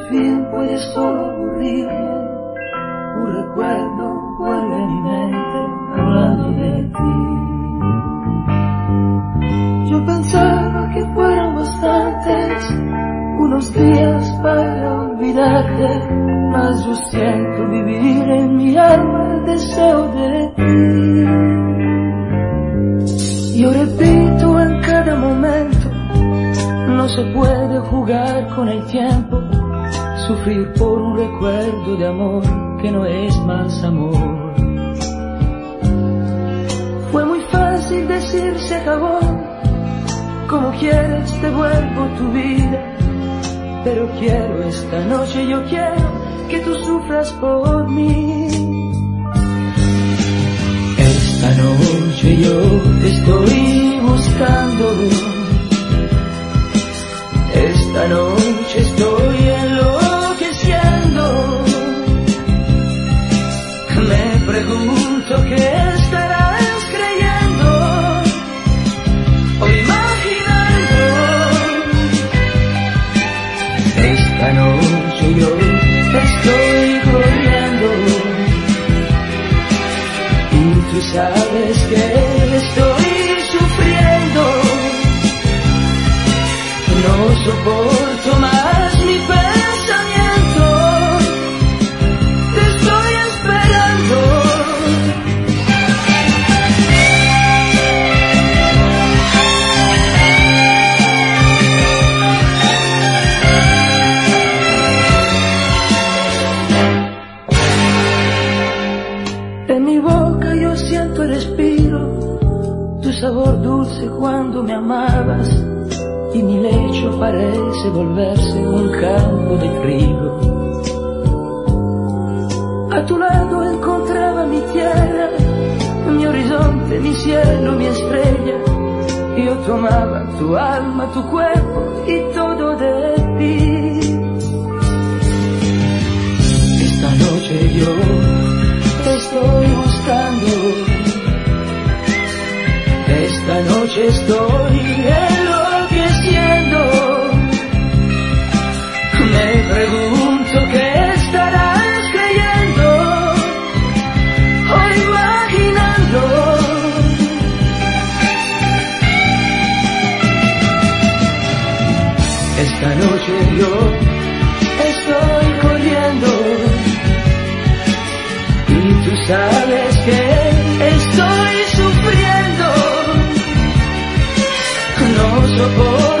fin puede solo aburrirme. Un recuerdo vuelve a mi mente hablando de ti. Yo pensaba que fueron bastantes unos días para olvidarte, mas yo siento vivir en mi alma el deseo de ti. Yo repito en cada momento, no se puede jugar con el tiempo, sufrir por un recuerdo de amor que no es más amor. Fue muy fácil decir se acabó, como quieres devuelvo tu vida, pero quiero esta noche, yo quiero que tú sufras por mí. Esta noche yo te estoy buscando, esta noche estoy enloqueciendo. Me pregunto qué estarás creyendo o imaginando. Esta noche yo estoy corriendo y tú sabes que estoy sufriendo. No soporto más mi pensamiento, te estoy esperando. En mi boca yo siento el respiro, tu sabor dulce cuando me amabas, y mi lecho parece volverse un campo de trigo. A tu lado encontraba mi tierra, mi horizonte, mi cielo, mi estrella. Yo tomaba tu alma, tu cuerpo y todo de ti. Esta noche yo te estoy buscando, esta noche estoy enloqueciendo. Me pregunto qué estarás creyendo o imaginando. Esta noche yo estoy corriendo y tú sabes que estoy sufriendo. No soporto